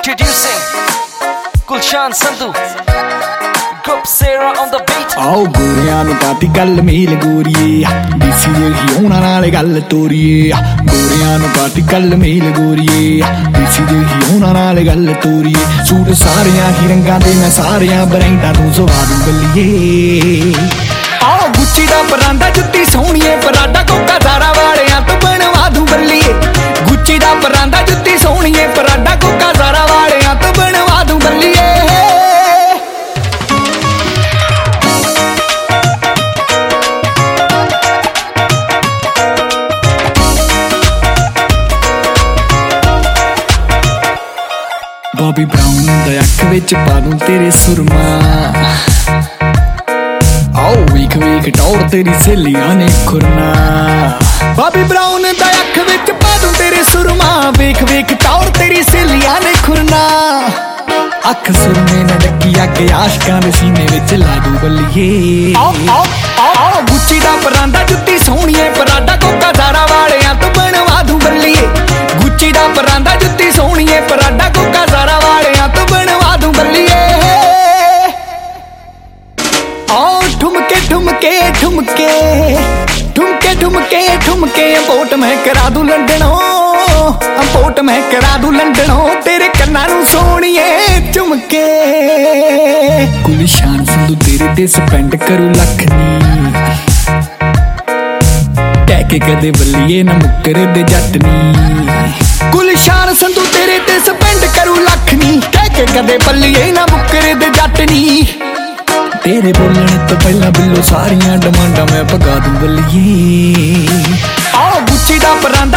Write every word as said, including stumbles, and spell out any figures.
Introducing Gulshan Sandhu, Group Sarah on the beat. आओ गोरियां नू पाती गल मेल गोरिए देसी देही होना नाले गल तोरिए गोरियां नू पाती गल मेल गोरिए देसी देही होना नाले गल तोरिए सूट सारियां ही रंगां दे मैं सारियां ब्रांडां तू सवा दूं गलिए आओ गुच्ची दा परांदा जुत्ती सोहणीए पराडा कोका ज़ारा वालियां तो बनवा दूं बल्लीए गुच्ची दा परांदा जुत्ती सोहणीए पराडा कोका ज़ारा वालियां तो बनवा दूं बल्लीए बॉबी ब्राउन दा अख विच पा दूं तेरे सुरमा आओ वीक वीक टौर तेरी सहेलियां ने खुरना बॉबी ब्राउन दा अख विच पा दूं तेरे सुरमा वेख वेख टौर तेरी सहेलियां ने खुरना अख सुरमे न डकी अगे आशकां दे सीने विच ला दूं बल्लीए आओ आओ आओ गुच्ची दा परांदा जुत्ती सोहणीए पराडा कोका ज़ारा वालियां तो बनवा दूं बल्लीए गुच्ची दा परांदा जुत्ती सोहणीए पराडा कोका ज़ारा वालियां तो बनवा दूं बल्लीए आओ ठुमके ठुमके ठुमके ठुमके ठुमके ठुमके अंपोट मैं करा दूं लंडनों अंपोट मैं करा दूं लंडनों तेरे कन्नां नूं सोहणीए झुमके गुलशान संधू तेरे ते स्पेंड करूं लख नी टैके कदे बल्लीए ना मुक्कर दे जट नी गुलशान संधू तेरे ते स्पेंड करूं लख नी टैके कदे बल्लीए ना मुक्कर दे जट नी तेरे बोलने तो पहला बिल्लो सारियां डिमांडां मैं भगा दूं बल्लीए आओ गुच्ची दा परांदा